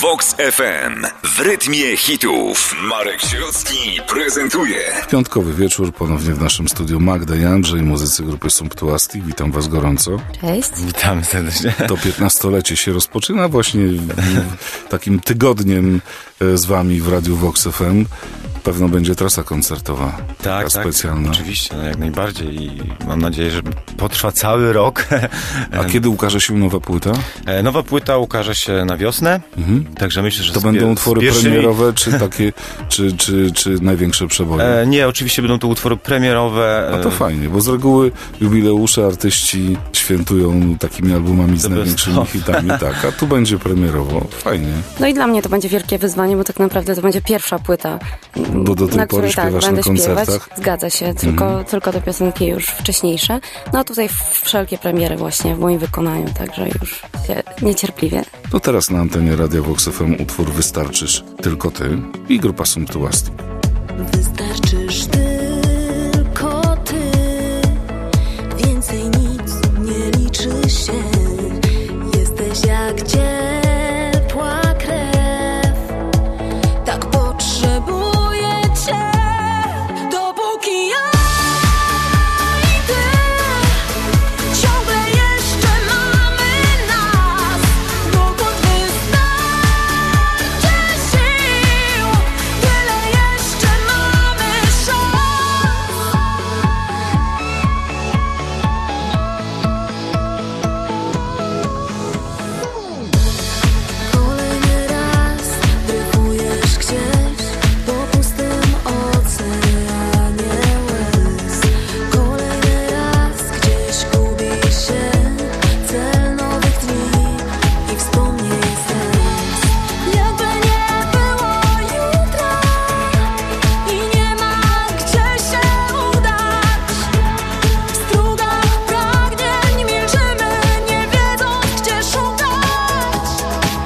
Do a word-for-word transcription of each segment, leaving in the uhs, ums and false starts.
Vox F M. W rytmie hitów. Marek Sierocki prezentuje. Piątkowy wieczór, ponownie w naszym studiu Magda i Andrzej, muzycy grupy Sumptuastic. Witam was gorąco. Cześć. Witamy serdecznie. To piętnastolecie się rozpoczyna właśnie takim tygodniem z wami w Radiu Vox F M. Pewno będzie trasa koncertowa. Tak, tak, specjalna. Oczywiście, no jak najbardziej i mam nadzieję, że potrwa cały rok. A kiedy ukaże się nowa płyta? Nowa płyta ukaże się na wiosnę, mhm. Także myślę, że to z będą pier- utwory pierwszymi... premierowe, czy takie, czy, czy, czy największe przeboje? E, nie, oczywiście będą to utwory premierowe. A to fajnie, bo z reguły jubileusze artyści świętują takimi albumami z największymi hitami, tak, a tu będzie premierowo. Fajnie. No i dla mnie to będzie wielkie wyzwanie, bo tak naprawdę to będzie pierwsza płyta, bo do tej na pory której tak, śpiewasz będę na koncertach? Śpiewać. Zgadza się, tylko, mm. tylko te piosenki już wcześniejsze. No a tutaj wszelkie premiery właśnie w moim wykonaniu, także już się niecierpliwie. To teraz na antenie Radia Vox F M utwór Wystarczysz tylko ty i grupa Sumptuastic. Wystarczysz tylko ty, więcej nic nie liczy się. Jesteś jak ciepła krew, tak potrzebuję cię. Dopóki ja i ty ciągle jeszcze mamy nas, dokąd wystarczy sił, tyle jeszcze mamy szans. Kolejny raz dryfujesz gdzieś po pustym oceanie łez. Kolejny raz gdzieś gubi się cel nowych dni i wspomnień sens. Jakby nie było jutra i nie ma gdzie się udać. W strugach pragnień milczymy, nie wiedząc gdzie szukać.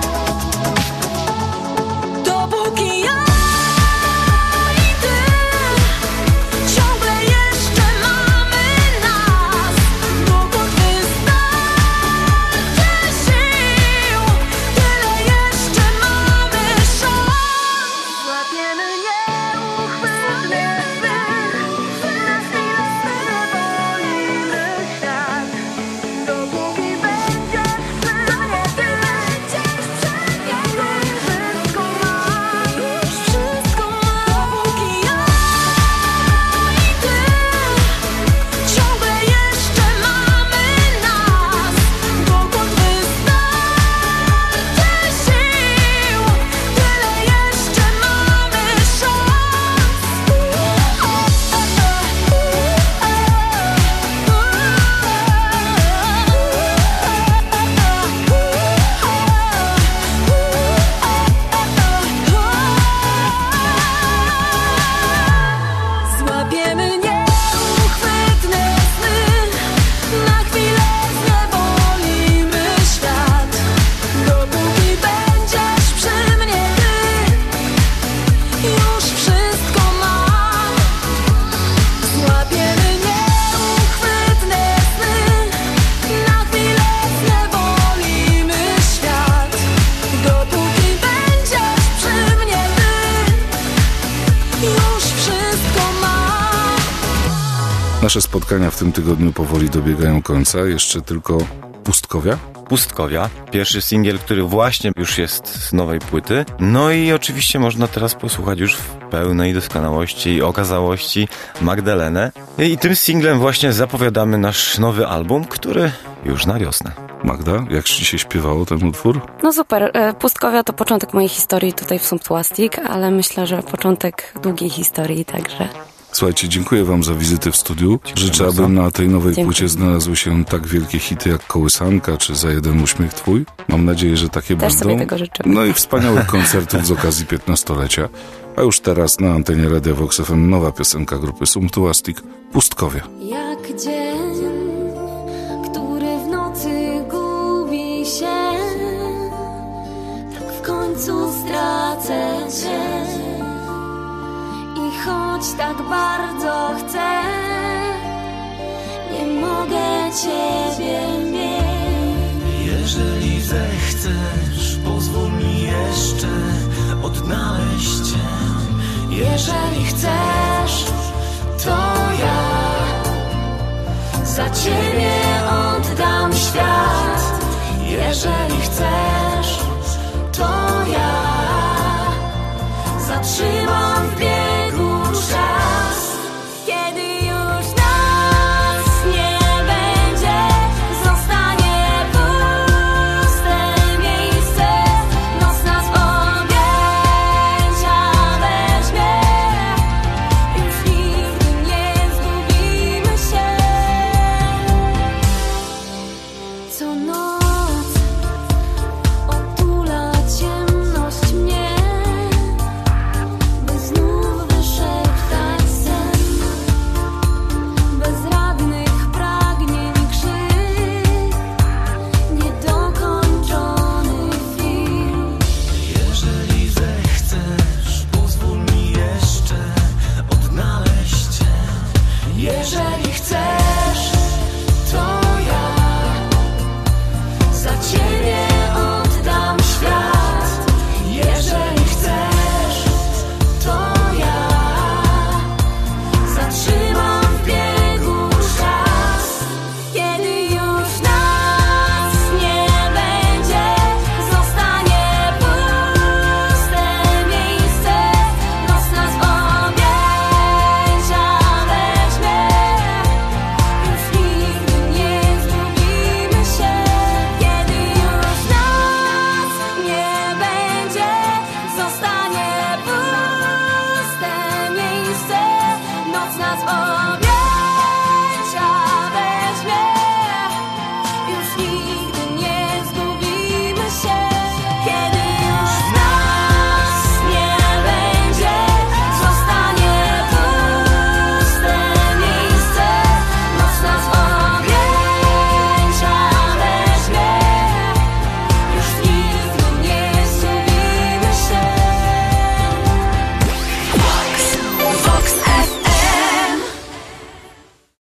Dopóki ja i ty ciągle jeszcze mamy nas, dokąd wystarczy sił, tyle jeszcze mamy szans. Złapiemy nieuchwytny wdech, na chwilę zwolnimy świat. Dopóki będziesz przy mnie, ty będziesz przy mnie. Wszystko mam, już wszystko mam. Dopóki ja i ty ciągle jeszcze mamy nas, dokąd wystarczy sił, tyle jeszcze mamy szans. Złapiemy nieuchwytne sny, na chwilę zwolnimy świat. Dopóki będziesz przy mnie ty, już wszystko mam. Złapiemy nieuchwytne sny, na chwilę zwolnimy świat. Dopóki będziesz przy mnie ty, już wszystko mam. Nasze spotkania w tym tygodniu powoli dobiegają końca. Jeszcze tylko Pustkowia. Pustkowia, pierwszy singiel, który właśnie już jest z nowej płyty. No i oczywiście można teraz posłuchać już w pełnej doskonałości i okazałości Magdalenę. I tym singlem właśnie zapowiadamy nasz nowy album, który już na wiosnę. Magda, jak ci się śpiewało ten utwór? No super, e, Pustkowia to początek mojej historii tutaj w Sumptuastic, ale myślę, że początek długiej historii, także... Słuchajcie, dziękuję wam za wizytę w studiu. Życzę, bardzo. aby na tej nowej Dziękuję. płycie znalazły się tak wielkie hity jak Kołysanka czy Za jeden uśmiech twój. Mam nadzieję, że takie Też będą. sobie tego życzymy. No i wspaniałych koncertów z okazji piętnastolecia. A już teraz na antenie Radia Vox F M nowa piosenka grupy Sumptuastic, Pustkowia. Jak dzień, który w nocy gubi się, tak w końcu stracę cię. I choć tak bardzo chcę, nie mogę ciebie mieć. Jeżeli zechcesz, pozwól mi jeszcze jeszcze odnaleźć cię. Jeżeli chcesz, to ja za ciebie oddam świat. Jeżeli chcesz,